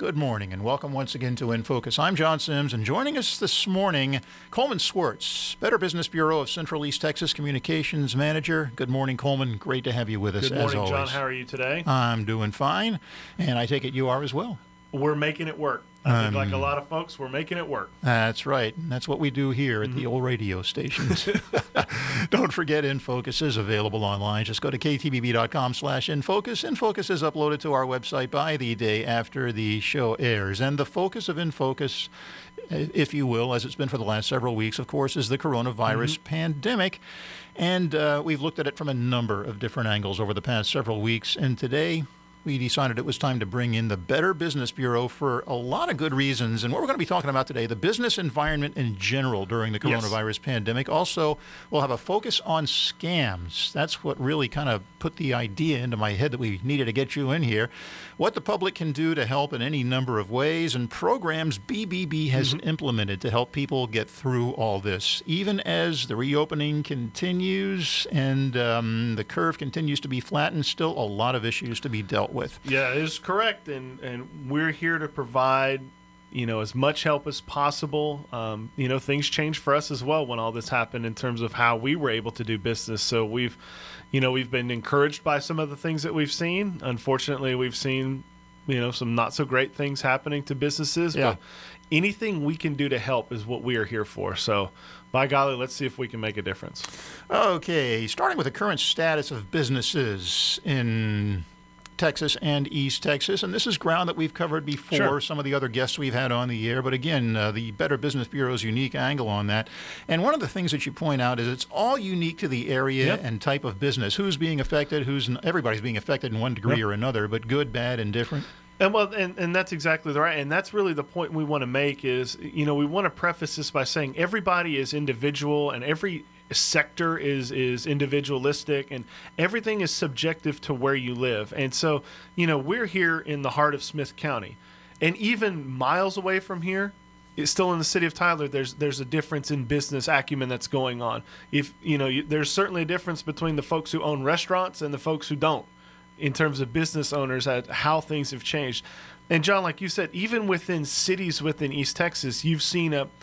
Good morning and welcome once again to In Focus. I'm John Sims, and joining us this morning, Coleman Swartz, Better Business Bureau of Central East Texas Communications Manager. Good morning, Coleman. Great to have you with us, Good morning, as always. John. How are you today? I'm doing fine, and I take it you are as well. We're making it work. I think like a lot of folks, we're making it work. That's right. And that's what we do here at the old radio stations. Don't forget, InFocus is available online. Just go to ktbb.com/InFocus. InFocus is uploaded to our website by the day after the show airs. And the focus of InFocus, if you will, as it's been for the last several weeks, of course, is the coronavirus pandemic. And we've looked at it from a number of different angles over the past several weeks. And today, we decided it was time to bring in the Better Business Bureau for a lot of good reasons. And what we're going to be talking about today, the business environment in general during the coronavirus pandemic. Also, we'll have a focus on scams. That's what really kind of put the idea into my head that we needed to get you in here. What the public can do to help in any number of ways, and programs BBB has implemented to help people get through all this, even as the reopening continues and the curve continues to be flattened. Still a lot of issues to be dealt with. Yeah, it is correct, and we're here to provide, as much help as possible. Things changed for us as well when all this happened in terms of how we were able to do business. So we've been encouraged by some of the things that we've seen. Unfortunately, we've seen, some not so great things happening to businesses. Yeah. But anything we can do to help is what we are here for. So, by golly, let's see if we can make a difference. Okay, starting with the current status of businesses in Texas and East Texas, and this is ground that we've covered before. Sure. Some of the other guests we've had on the air, but again, the Better Business Bureau's unique angle on that. And one of the things that you point out is it's all unique to the area and type of business. Who's being affected? Everybody's being affected in one degree or another, but good, bad, and different. And that's exactly right. And that's really the point we want to make is, we want to preface this by saying everybody is individual and every sector is individualistic and everything is subjective to where you live. And so, we're here in the heart of Smith County, and even miles away from here, it's still in the city of Tyler, there's a difference in business acumen that's going on. If there's certainly a difference between the folks who own restaurants and the folks who don't, in terms of business owners, at how things have changed. And John, like you said, even within cities within East Texas, you've seen an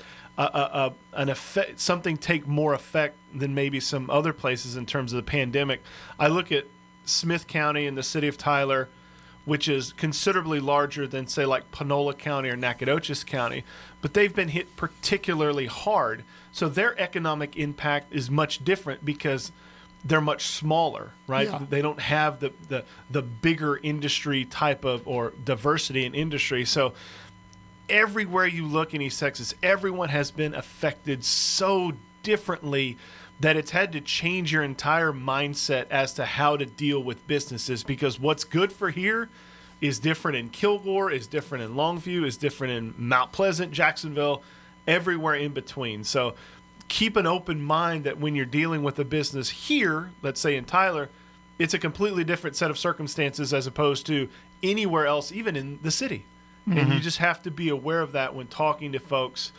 effect, something take more effect than maybe some other places in terms of the pandemic. I look at Smith County and the city of Tyler, which is considerably larger than, say, like Panola County or Nacogdoches County, but they've been hit particularly hard. So their economic impact is much different because they're much smaller, right? Yeah. They don't have the bigger industry type of or diversity in industry. So everywhere you look in East Texas, everyone has been affected so differently that it's had to change your entire mindset as to how to deal with businesses, because what's good for here is different in Kilgore, is different in Longview, is different in Mount Pleasant, Jacksonville, everywhere in between. So keep an open mind that when you're dealing with a business here, let's say in Tyler, it's a completely different set of circumstances as opposed to anywhere else, even in the city. And you just have to be aware of that when talking to folks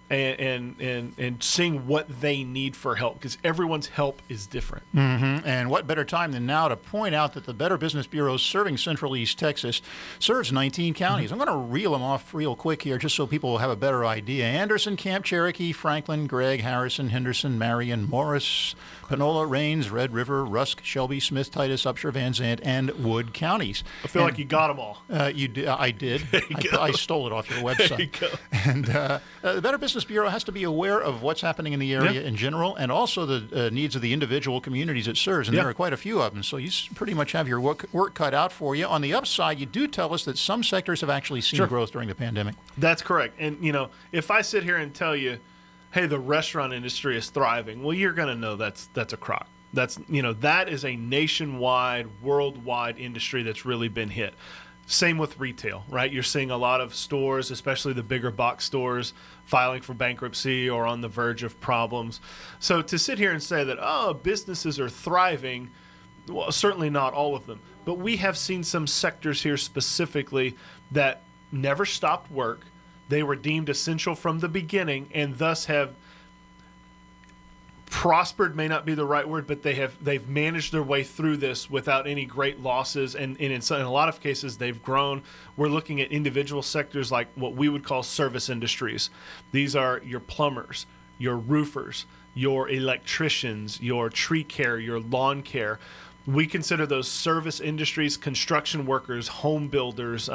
and seeing what they need for help, because everyone's help is different. And what better time than now to point out that the Better Business Bureau serving Central East Texas serves 19 counties. I'm going to reel them off real quick here just so people will have a better idea. Anderson, Camp Cherokee, Franklin, Gregg, Harrison, Henderson, Marion, Morris, Panola, Rains, Red River, Rusk, Shelby, Smith, Titus, Upshur, Van Zandt, and Wood counties. I feel like you got them all. You did. I did. I stole it off your website. There you go. And the Better Business Bureau has to be aware of what's happening in the area in general, and also the needs of the individual communities it serves. And there are quite a few of them, so you pretty much have your work cut out for you. On the upside, you do tell us that some sectors have actually seen growth during the pandemic. That's correct. And, if I sit here and tell you, hey, the restaurant industry is thriving, well, you're going to know that's a crock. That is a nationwide, worldwide industry that's really been hit. Same with retail, right? You're seeing a lot of stores, especially the bigger box stores, filing for bankruptcy or on the verge of problems. So to sit here and say that, businesses are thriving, well, certainly not all of them. But we have seen some sectors here specifically that never stopped work. They were deemed essential from the beginning and thus have prospered may not be the right word, but they've managed their way through this without any great losses, and in a lot of cases they've grown. We're looking at individual sectors like what we would call service industries. These are your plumbers, your roofers, your electricians, your tree care, your lawn care. We consider those service industries, construction workers, home builders,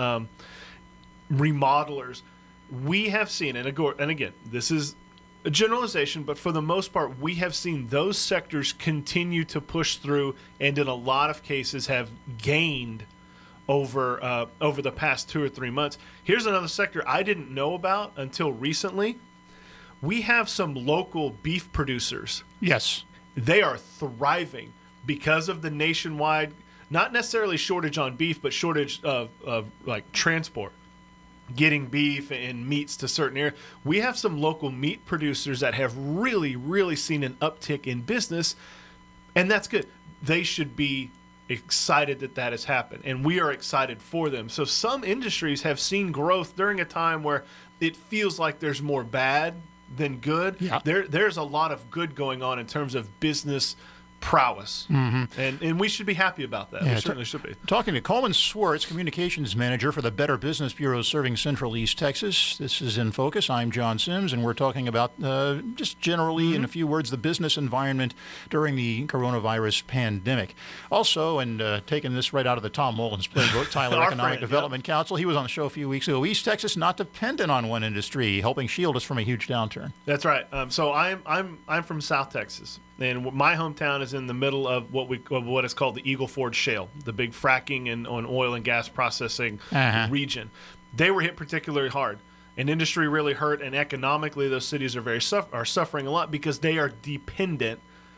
remodelers. We have seen, and again, this is a generalization, but for the most part, we have seen those sectors continue to push through, and in a lot of cases have gained over the past 2 or 3 months. Here's another sector I didn't know about until recently. We have some local beef producers. Yes. They are thriving because of the nationwide, not necessarily shortage on beef, but shortage of like transport, getting beef and meats to certain areas. We have some local meat producers that have really, really seen an uptick in business, and that's good. They should be excited that has happened, and we are excited for them. So some industries have seen growth during a time where it feels like there's more bad than good. Yeah. There's a lot of good going on in terms of business prowess, and we should be happy about that. Yeah, we certainly should be. Talking to Coleman Swartz, Communications Manager for the Better Business Bureau serving Central East Texas. This is In Focus. I'm John Sims, and we're talking about just generally, in a few words, the business environment during the coronavirus pandemic. Also, and taking this right out of the Tom Mullins playbook, Tyler Economic Development Council. He was on the show a few weeks ago. East Texas not dependent on one industry, helping shield us from a huge downturn. That's right. So I'm from South Texas, and my hometown is in the middle of what is called the Eagle Ford Shale, the big fracking and on oil and gas processing region. They were hit particularly hard, and industry really hurt, and economically those cities are suffering a lot because they are dependent,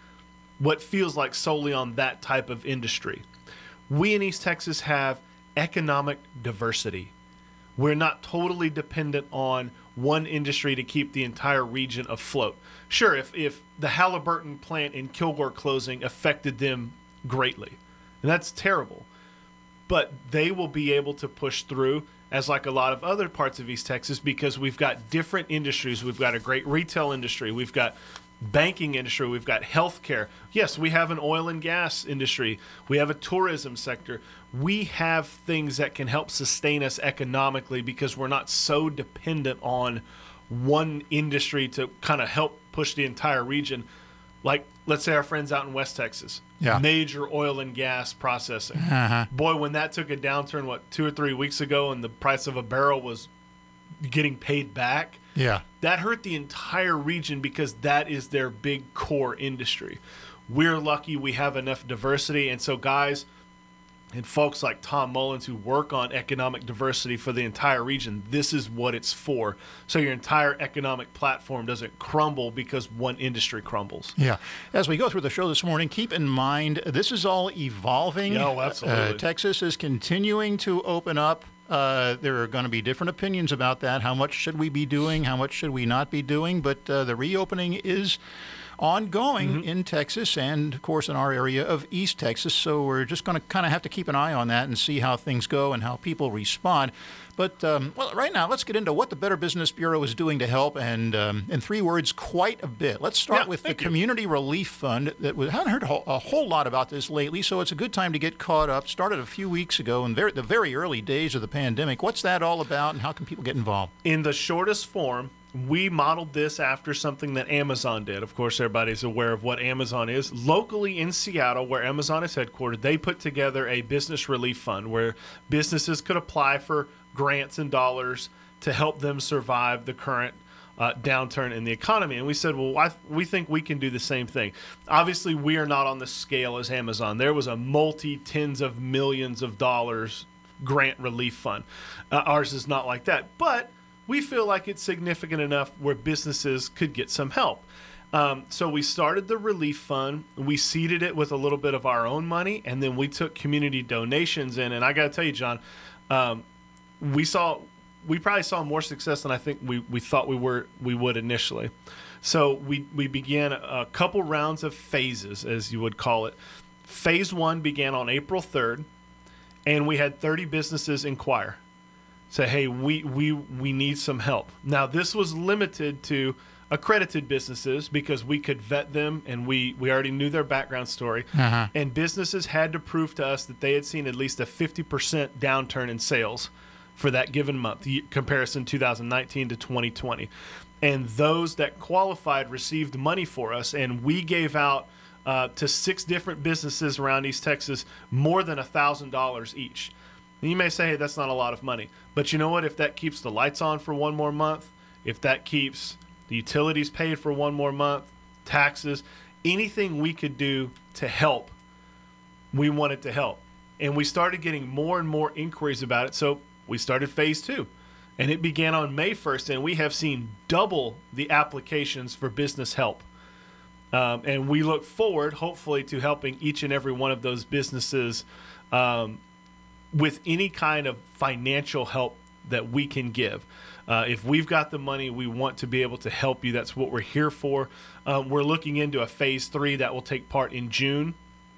what feels like solely on that type of industry. We in East Texas have economic diversity. We're not totally dependent on one industry to keep the entire region afloat. Sure, if the Halliburton plant in Kilgore closing affected them greatly, and that's terrible, but they will be able to push through, as like a lot of other parts of East Texas, because we've got different industries. We've got a great retail industry. We've got banking industry. We've got healthcare. Yes, we have an oil and gas industry. We have a tourism sector. We have things that can help sustain us economically because we're not so dependent on one industry to kind of help push the entire region. Like, let's say our friends out in West Texas, major oil and gas processing. Boy, when that took a downturn, 2 or 3 weeks ago, and the price of a barrel was getting paid back, that hurt the entire region because that is their big core industry. We're lucky we have enough diversity, and so guys and folks like Tom Mullins who work on economic diversity for the entire region, this is what it's for. So your entire economic platform doesn't crumble because one industry crumbles. Yeah. As we go through the show this morning, keep in mind this is all evolving. Oh, absolutely. Texas is continuing to open up. There are going to be different opinions about that. How much should we be doing? How much should we not be doing? But the reopening is ongoing in Texas and, of course, in our area of East Texas. So we're just going to kind of have to keep an eye on that and see how things go and how people respond. But, well, right now, let's get into what the Better Business Bureau is doing to help, and in 3 words, quite a bit. Let's start with the Community Relief Fund. We haven't heard a whole lot about this lately, so it's a good time to get caught up. Started a few weeks ago in the very early days of the pandemic. What's that all about, and how can people get involved? In the shortest form, we modeled this after something that Amazon did. Of course, everybody's aware of what Amazon is. Locally in Seattle, where Amazon is headquartered, they put together a business relief fund where businesses could apply for grants and dollars to help them survive the current downturn in the economy. And we said, well, we think we can do the same thing. Obviously, we are not on the scale as Amazon. There was a multi-tens of millions of dollars grant relief fund. Ours is not like that. But we feel like it's significant enough where businesses could get some help. So we started the relief fund. We seeded it with a little bit of our own money, and then we took community donations in. And I got to tell you, John, we probably saw more success than I think we thought we would initially. So we began a couple rounds of phases, as you would call it. Phase 1 began on April 3rd, and we had 30 businesses inquire. Say, hey, we need some help. Now, this was limited to accredited businesses because we could vet them and we already knew their background story. And businesses had to prove to us that they had seen at least a 50% downturn in sales for that given month, comparison 2019 to 2020. And those that qualified received money for us, and we gave out to 6 different businesses around East Texas more than $1,000 each. And you may say, hey, that's not a lot of money. But you know what? If that keeps the lights on for one more month, if that keeps the utilities paid for one more month, taxes, anything we could do to help, we wanted to help. And we started getting more and more inquiries about it. So we started phase 2. And it began on May 1st, and we have seen double the applications for business help. And we look forward, hopefully, to helping each and every one of those businesses with any kind of financial help that we can give. If we've got the money, we want to be able to help you. That's what we're here for. We're looking into a phase 3 that will take part in June.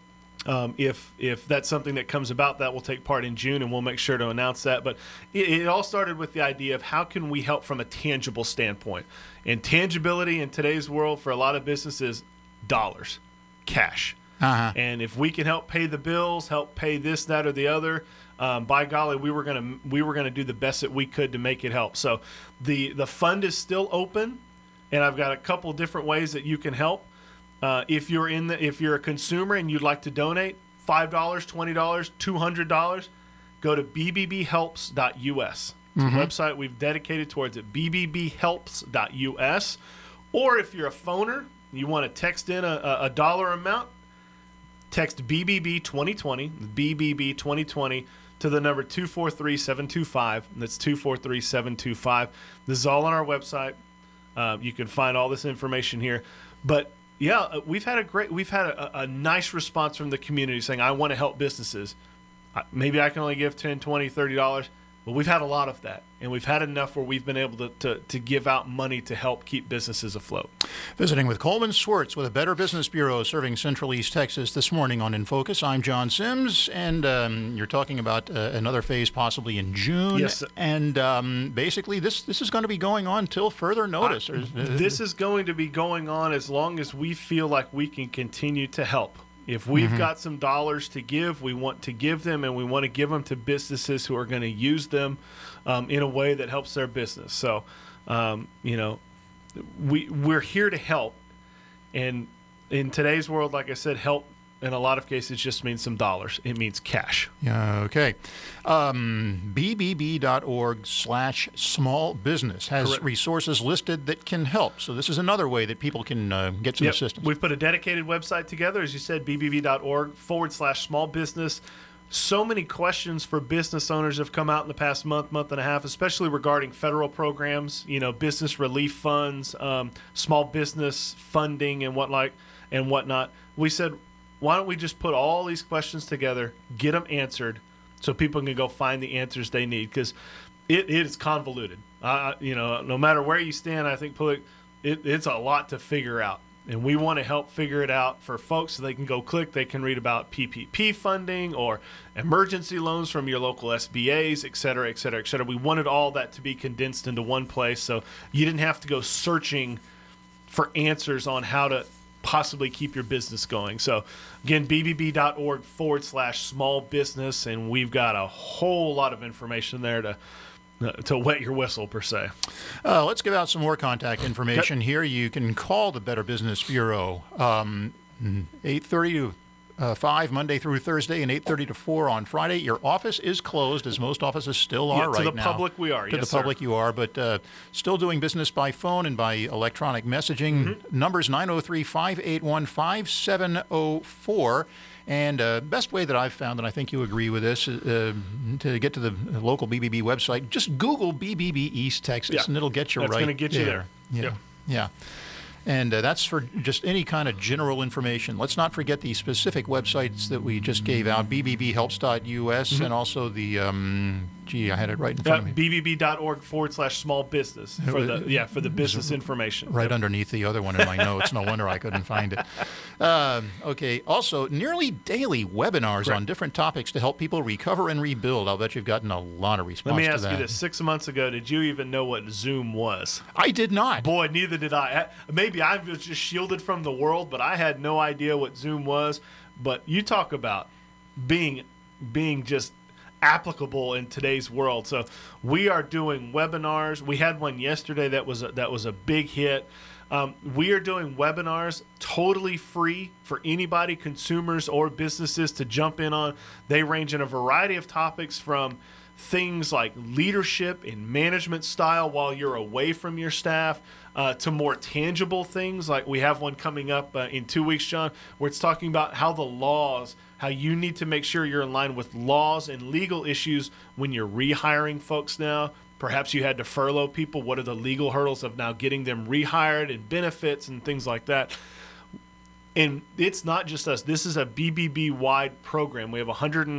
If that's something that comes about, that will take part in June, and we'll make sure to announce that. But it all started with the idea of how can we help from a tangible standpoint. And tangibility in today's world for a lot of businesses, dollars, cash. And if we can help pay the bills, help pay this, that, or the other, by golly, we were gonna do the best that we could to make it help. So the fund is still open, and I've got a couple different ways that you can help. If you're a consumer and you'd like to donate $5, $20, $200, go to bbbhelps.us. It's a website we've dedicated towards it, bbbhelps.us. Or if you're a phoner, you want to text in a dollar amount, text BBB 2020, BBB 2020 to the number 243-725. That's 243-725. This is all on our website. You can find all this information here. But yeah, we've had a nice response from the community saying, I want to help businesses. Maybe I can only give $10, $20, $30. But we've had a lot of that, and we've had enough where we've been able to give out money to help keep businesses afloat. Visiting with Coleman Swartz with a Better Business Bureau serving Central East Texas this morning on In Focus. I'm John Sims, and you're talking about another phase possibly in June. Yes. And basically this is going to be going on till further notice. This is going to be going on as long as we feel like we can continue to help. If we've got some dollars to give, we want to give them, and we want to give them to businesses who are going to use them in a way that helps their business. So, we're here to help. And in today's world, like I said, help in a lot of cases just means some dollars. It means cash. Yeah, okay. BBB.org/small business has Correct. resources listed that can help. So this is another way that people can get some assistance. We've put a dedicated website together, as you said, bbb.org/small business. So many questions for business owners have come out in the past month and a half, especially regarding federal programs, business relief funds, small business funding and whatnot. We said, why don't we just put all these questions together, get them answered, so people can go find the answers they need? Because it is convoluted. No matter where you stand, I think it's a lot to figure out. And we want to help figure it out for folks so they can go click. They can read about PPP funding or emergency loans from your local SBAs, et cetera, et cetera, et cetera. We wanted all that to be condensed into one place so you didn't have to go searching for answers on how to possibly keep your business going. So again, bbb.org/small business, and we've got a whole lot of information there to wet your whistle, per se. Let's give out some more contact information here. You can call the Better Business Bureau 8:30 to 5 Monday through Thursday, and 8:30 to 4 on Friday. Your office is closed, as most offices still are right now. To the public we are, To the public you are, but still doing business by phone and by electronic messaging. Numbers 903-581-5704. And best way that I've found, and I think you agree with this, to get to the local BBB website, just Google BBB East Texas, and it'll get you right there. That's going to get you there. Yeah. And that's for just any kind of general information. Let's not forget the specific websites that we just gave out, bbbhelps.us, and also the Gee, I had it right in front of me. bbb.org/small business for the business information. Right underneath the other one in my notes. No wonder I couldn't find it. Okay. Also, nearly daily webinars on different topics to help people recover and rebuild. I'll bet you've gotten a lot of response to that. Let me ask you this. 6 months ago, did you even know what Zoom was? I did not. Boy, neither did I. Maybe I was just shielded from the world, but I had no idea what Zoom was. But you talk about being just applicable in today's world. So we are doing webinars. We had one yesterday that was a big hit. We are doing webinars totally free for anybody, consumers or businesses, to jump in on. They range in a variety of topics, from things like leadership and management style while you're away from your staff, to more tangible things. Like we have one coming up in 2 weeks, John, where it's talking about how you need to make sure you're in line with laws and legal issues when you're rehiring folks now. Perhaps you had to furlough people. What are the legal hurdles of now getting them rehired, and benefits and things like that? And it's not just us. This is a BBB-wide program. We have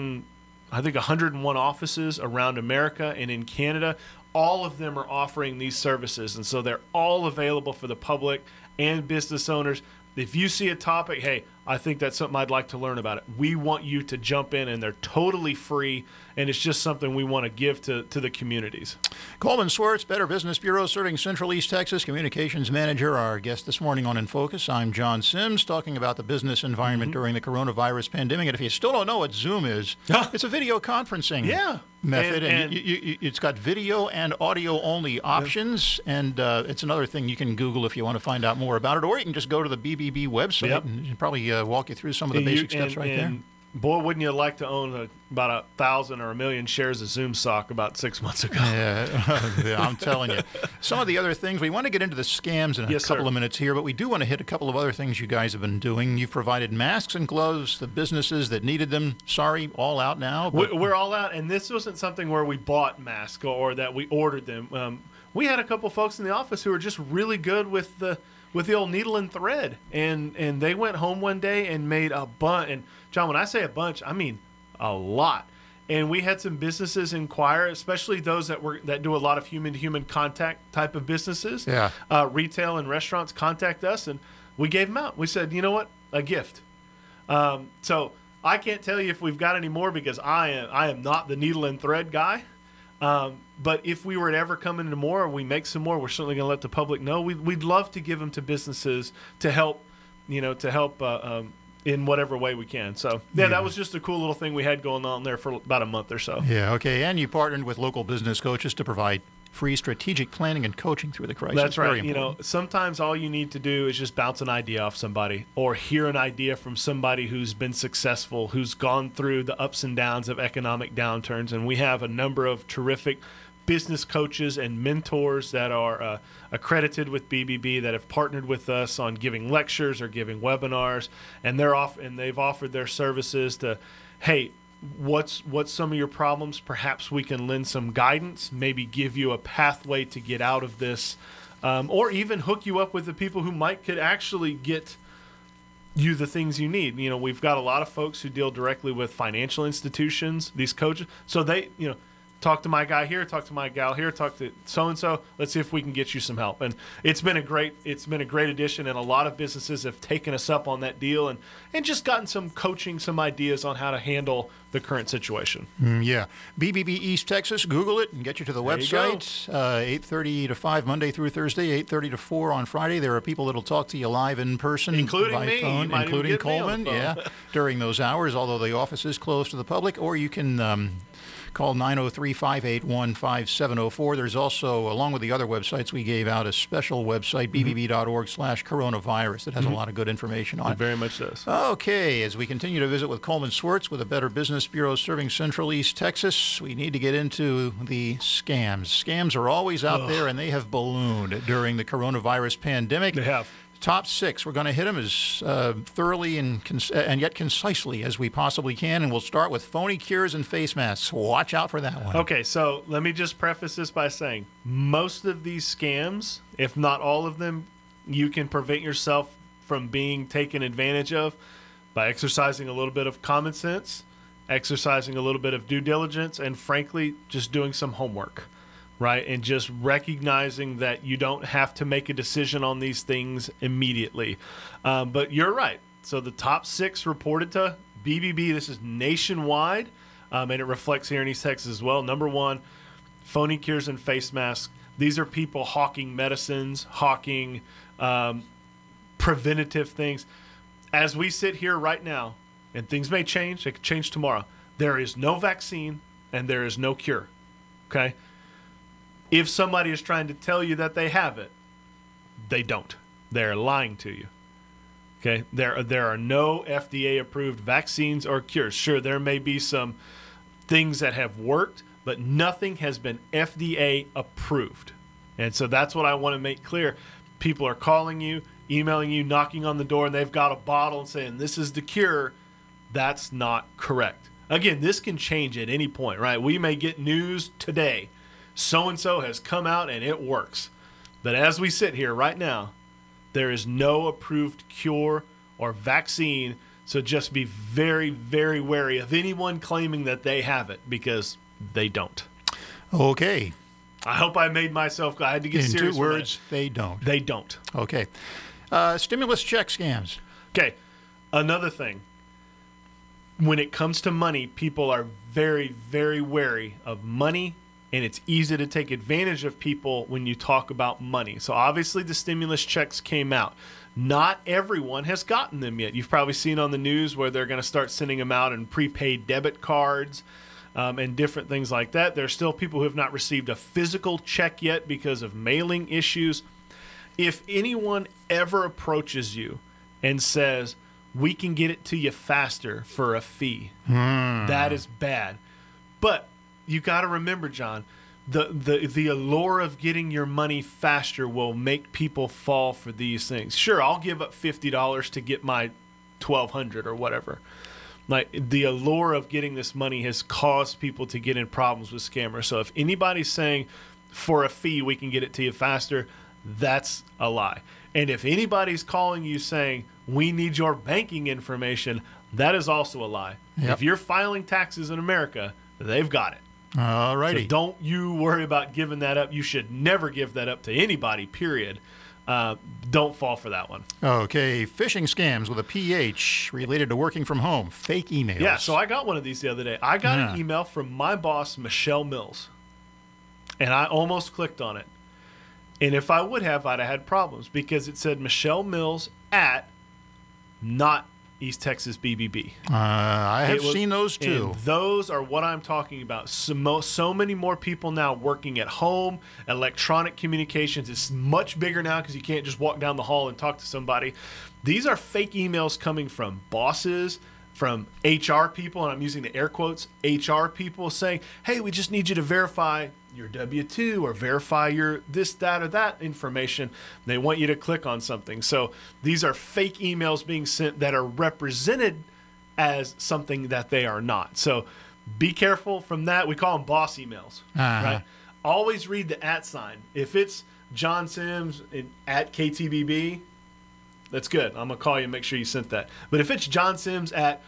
101 offices around America and in Canada. All of them are offering these services, and so they're all available for the public and business owners. If you see a topic, hey, I think that's something I'd like to learn about it, we want you to jump in, and they're totally free, and it's just something we want to give to the communities. Coleman Swartz, Better Business Bureau, serving Central East Texas, Communications Manager, our guest this morning on In Focus. I'm John Sims, talking about the business environment during the coronavirus pandemic. And if you still don't know what Zoom is, it's a video conferencing method, and it's got video and audio only options, and it's another thing you can Google if you want to find out more about it, or you can just go to the BBB website and probably walk you through some of the basic steps right there. Boy, wouldn't you like to own about 1,000 or 1,000,000 shares of Zoom stock about 6 months ago? Yeah, I'm telling you. Some of the other things, we want to get into the scams in a couple of minutes here, but we do want to hit a couple of other things you guys have been doing. You've provided masks and gloves to businesses that needed them. Sorry, all out now. We're all out, and this wasn't something where we bought masks or that we ordered them. We had a couple folks in the office who were just really good with the old needle and thread, and they went home one day and made a bunch. And John, when I say a bunch, I mean a lot. And we had some businesses inquire, especially those that do a lot of human-to-human contact type of businesses. Yeah. Retail and restaurants contact us, and we gave them out. We said, you know what, a gift. So I can't tell you if we've got any more, because I am not the needle and thread guy. But if we were to ever come into more, or we make some more, we're certainly going to let the public know. We'd love to give them to businesses to help in whatever way we can. So, that was just a cool little thing we had going on there for about a month or so. Yeah, okay. And you partnered with local business coaches to provide free strategic planning and coaching through the crisis. That's right. Sometimes all you need to do is just bounce an idea off somebody, or hear an idea from somebody who's been successful, who's gone through the ups and downs of economic downturns. And we have a number of terrific business coaches and mentors that are accredited with BBB, that have partnered with us on giving lectures or giving webinars, and they've offered their services to, hey, what's some of your problems? Perhaps we can lend some guidance, maybe give you a pathway to get out of this, or even hook you up with the people who could actually get you the things you need. We've got a lot of folks who deal directly with financial institutions, these coaches, so they, talk to my guy here, talk to my gal here, talk to so-and-so. Let's see if we can get you some help. And it's been a great addition, and a lot of businesses have taken us up on that deal and just gotten some coaching, some ideas on how to handle the current situation. Yeah. BBB East Texas, Google it and get you to the website. 8:30 to 5 Monday through Thursday, 8:30 to 4 on Friday. There are people that will talk to you live in person, including by me, phone, including Coleman, during those hours, although the office is closed to the public, or you can call 903-581-5704. There's also, along with the other websites we gave out, a special website, bbb.org/coronavirus, that has a lot of good information on it. It very much does. Okay, as we continue to visit with Coleman Swartz with the Better Business Bureau serving Central East Texas, we need to get into the scams. Scams are always out there, and they have ballooned during the coronavirus pandemic. They have. Top 6. We're going to hit them as thoroughly and yet concisely as we possibly can, and we'll start with phony cures and face masks. Watch out for that one. Okay, so let me just preface this by saying most of these scams, if not all of them, you can prevent yourself from being taken advantage of by exercising a little bit of common sense exercising a little bit of due diligence, and frankly, just doing some homework, right? And just recognizing that you don't have to make a decision on these things immediately. But you're right. So the top 6 reported to BBB. This is nationwide, and it reflects here in East Texas as well. Number 1, phony cures and face masks. These are people hawking medicines, hawking preventative things. As we sit here right now, and things may change, they could change tomorrow, there is no vaccine and there is no cure, okay? If somebody is trying to tell you that they have it, they don't. They're lying to you, okay? There are no FDA-approved vaccines or cures. Sure, there may be some things that have worked, but nothing has been FDA approved. And so that's what I want to make clear. People are calling you, emailing you, knocking on the door, and they've got a bottle and saying, this is the cure. That's not correct. Again, this can change at any point, right? We may get news today. So-and-so has come out and it works. But as we sit here right now, there is no approved cure or vaccine. So just be very, very wary of anyone claiming that they have it, because they don't. Okay. I hope I made myself. I had to get In serious. 2 words, they don't. They don't. Okay. Stimulus check scams. Okay. Another thing. When it comes to money, people are very, very wary of money, and it's easy to take advantage of people when you talk about money. So obviously the stimulus checks came out. Not everyone has gotten them yet. You've probably seen on the news where they're going to start sending them out in prepaid debit cards and different things like that. There are still people who have not received a physical check yet because of mailing issues. If anyone ever approaches you and says, we can get it to you faster for a fee, that is bad. But you got to remember, John, the allure of getting your money faster will make people fall for these things. Sure, I'll give up $50 to get my $1,200 or whatever. Like, the allure of getting this money has caused people to get in problems with scammers. So if anybody's saying for a fee we can get it to you faster, that's a lie. And if anybody's calling you saying we need your banking information, that is also a lie. Yep. If you're filing taxes in America, they've got it. All righty. So don't you worry about giving that up. You should never give that up to anybody, period. Don't fall for that one. Okay. Phishing scams with a PH related to working from home. Fake emails. Yeah, so I got one of these the other day. I got an email from my boss, Michelle Mills, and I almost clicked on it. And if I would have, I'd have had problems, because it said Michelle Mills at not East Texas BBB. I have seen those too. And those are what I'm talking about. So many more people now working at home. Electronic communications is much bigger now because you can't just walk down the hall and talk to somebody. These are fake emails coming from bosses, from HR people, and I'm using the air quotes, HR people saying, hey, we just need you to verify your W-2 or verify your this, that, or that information. They want you to click on something. So these are fake emails being sent that are represented as something that they are not. So be careful from that. We call them boss emails, right? Always read the @ sign. If it's John Sims at KTBB, that's good. I'm going to call you and make sure you sent that. But if it's John Sims at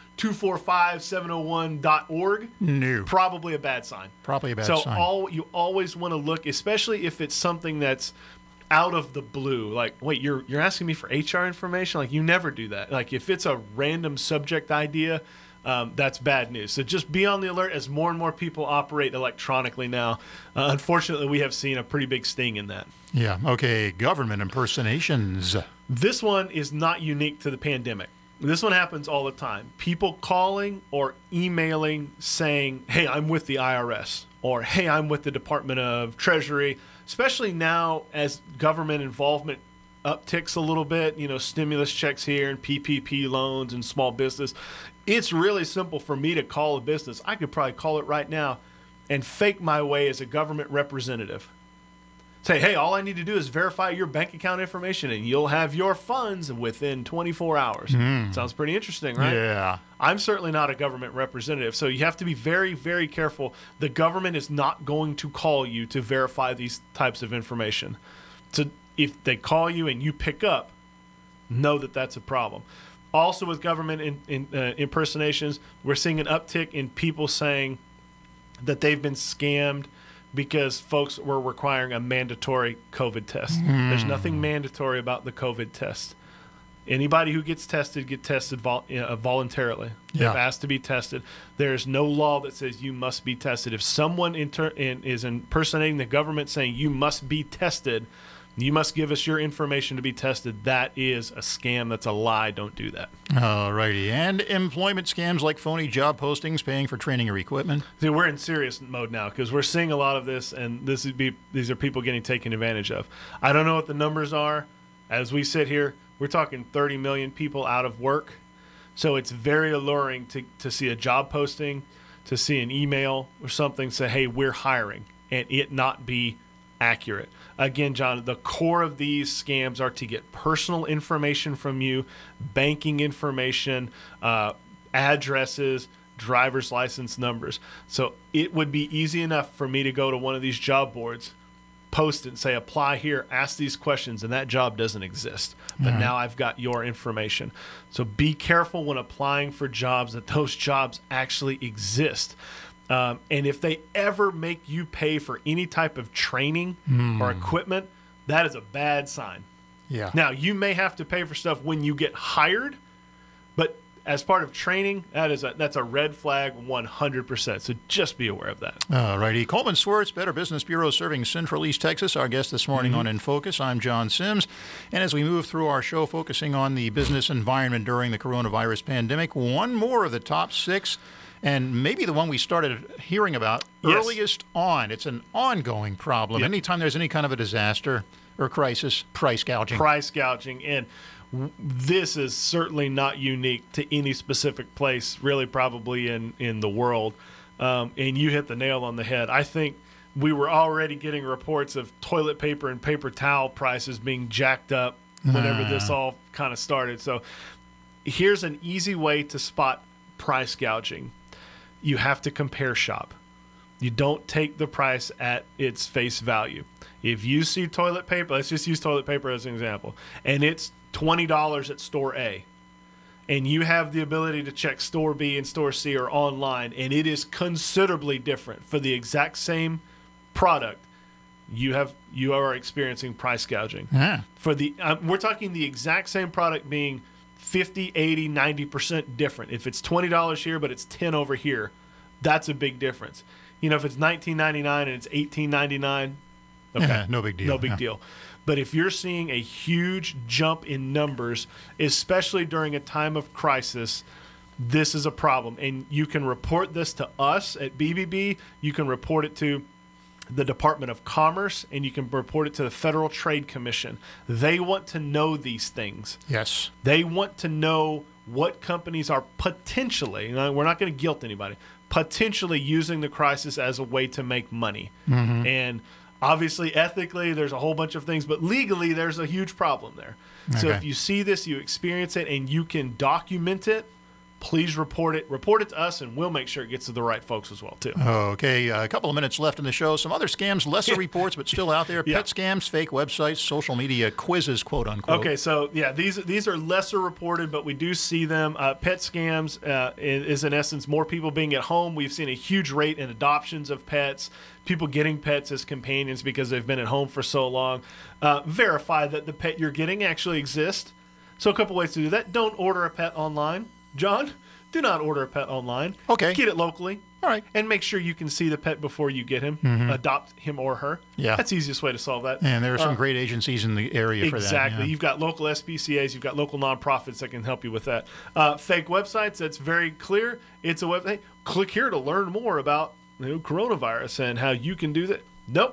245701.org, no, probably a bad sign. Probably a bad sign. So you always want to look, especially if it's something that's out of the blue. Like, wait, you're asking me for HR information? Like, you never do that. Like, if it's a random subject idea, that's bad news. So just be on the alert as more and more people operate electronically now. Unfortunately, we have seen a pretty big sting in that. Yeah. Okay. Government impersonations. This one is not unique to the pandemic. This one happens all the time. People calling or emailing saying, hey, I'm with the IRS, or hey, I'm with the Department of Treasury, especially now as government involvement upticks a little bit, stimulus checks here and PPP loans and small business. It's really simple for me to call a business. I could probably call it right now and fake my way as a government representative. Say, hey, all I need to do is verify your bank account information and you'll have your funds within 24 hours. Sounds pretty interesting, right? Yeah. I'm certainly not a government representative, so you have to be very, very careful. The government is not going to call you to verify these types of information. So if they call you and you pick up, know that that's a problem. Also, with government impersonations, we're seeing an uptick in people saying that they've been scammed because folks were requiring a mandatory COVID test. There's nothing mandatory about the COVID test. Anybody who gets tested voluntarily. Yeah. They've asked to be tested. There's no law that says you must be tested. If someone is impersonating the government saying you must be tested, you must give us your information to be tested, that is a scam. That's a lie. Don't do that. All righty. And employment scams like phony job postings, paying for training or equipment. See, we're in serious mode now because we're seeing a lot of this, and these are people getting taken advantage of. I don't know what the numbers are. As we sit here, we're talking 30 million people out of work. So it's very alluring to see a job posting, to see an email or something say, hey, we're hiring, and it not be accurate. Again, John, the core of these scams are to get personal information from you, banking information, addresses, driver's license numbers. So it would be easy enough for me to go to one of these job boards, post it and say, apply here, ask these questions, and that job doesn't exist. But now I've got your information. So be careful when applying for jobs that those jobs actually exist. And if they ever make you pay for any type of training or equipment, that is a bad sign. Yeah. Now, you may have to pay for stuff when you get hired, but as part of training, that's a red flag 100%. So just be aware of that. All righty. Coleman Swartz, Better Business Bureau serving Central East Texas, our guest this morning on In Focus. I'm John Sims. And as we move through our show focusing on the business environment during the coronavirus pandemic, one more of the top 6, and maybe the one we started hearing about earliest on. It's an ongoing problem. Yep. Anytime there's any kind of a disaster or crisis, price gouging. Price gouging. And this is certainly not unique to any specific place, really probably in the world. And you hit the nail on the head. I think we were already getting reports of toilet paper and paper towel prices being jacked up whenever this all kind of started. So here's an easy way to spot price gouging. You have to compare shop. You don't take the price at its face value. If you see toilet paper, let's just use toilet paper as an example, and it's $20 at store A, and you have the ability to check store B and store C or online, and it is considerably different for the exact same product, you are experiencing price gouging. For the we're talking the exact same product being 50, 80, 90% different. If it's $20 here, but it's 10 over here, that's a big difference. You know, if it's $19.99 and it's $18.99, okay, no big deal. No big deal. But if you're seeing a huge jump in numbers, especially during a time of crisis, this is a problem. And you can report this to us at BBB. You can report it to the Department of Commerce, and you can report it to the Federal Trade Commission. They want to know these things. Yes. They want to know what companies are potentially, we're not going to guilt anybody, potentially using the crisis as a way to make money. And obviously, ethically, there's a whole bunch of things, but legally, there's a huge problem there. So if you see this, you experience it, and you can document it, please report it. Report it to us, and we'll make sure it gets to the right folks as well, too. Okay, a couple of minutes left in the show. Some other scams, lesser reports, but still out there. Pet scams, fake websites, social media quizzes, quote unquote. Okay, so yeah, these are lesser reported, but we do see them. Pet scams is in essence more people being at home. We've seen a huge rate in adoptions of pets, people getting pets as companions because they've been at home for so long. Verify that the pet you're getting actually exists. So a couple ways to do that. Don't order a pet online. John, do not order a pet online. Okay. Get it locally. All right. And make sure you can see the pet before you get him. Adopt him or her. Yeah. That's the easiest way to solve that. And there are some great agencies in the area for that. Exactly. Yeah. You've got local SPCAs. You've got local nonprofits that can help you with that. Fake websites, that's very clear. It's a website. Click here to learn more about coronavirus and how you can do that. Nope.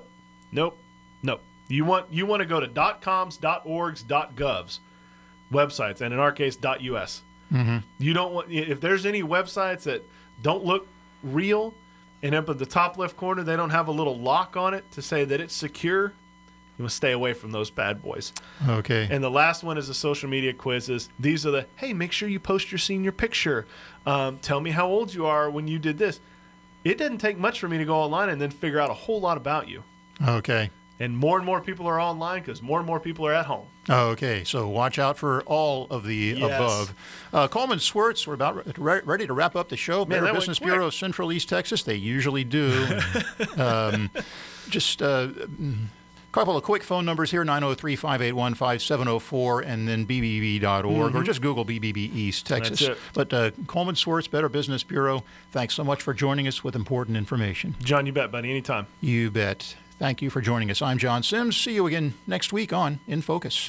You want to go to .coms, .orgs, .govs websites, and in our case, .us. You don't want, if there's any websites that don't look real and up at the top left corner they don't have a little lock on it to say that it's secure, you must stay away from those bad boys. Okay. And the last one is the social media quizzes. These are the, hey, make sure you post your senior picture. Tell me how old you are when you did this. It doesn't take much for me to go online and then figure out a whole lot about you. Okay. And more people are online because more and more people are at home. Okay, so watch out for all of the above. Coleman Swartz, we're about ready to wrap up the show. Man, Better Business Bureau of Central East Texas. They usually do. Just a couple of quick phone numbers here, 903-581-5704, and then bbb.org, or just Google BBB East Texas. That's it. But Coleman Swartz, Better Business Bureau, thanks so much for joining us with important information. John, you bet, buddy. Anytime. You bet. Thank you for joining us. I'm John Sims. See you again next week on In Focus.